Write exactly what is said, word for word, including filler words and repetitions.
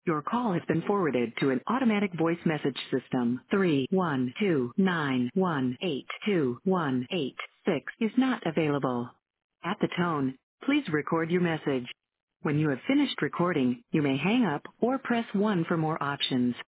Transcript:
Your call has been forwarded to an automatic voice message system. three one two nine one eight two one eight six is not available. At the tone, please record your message. When you have finished recording, you may hang up or press one for more options.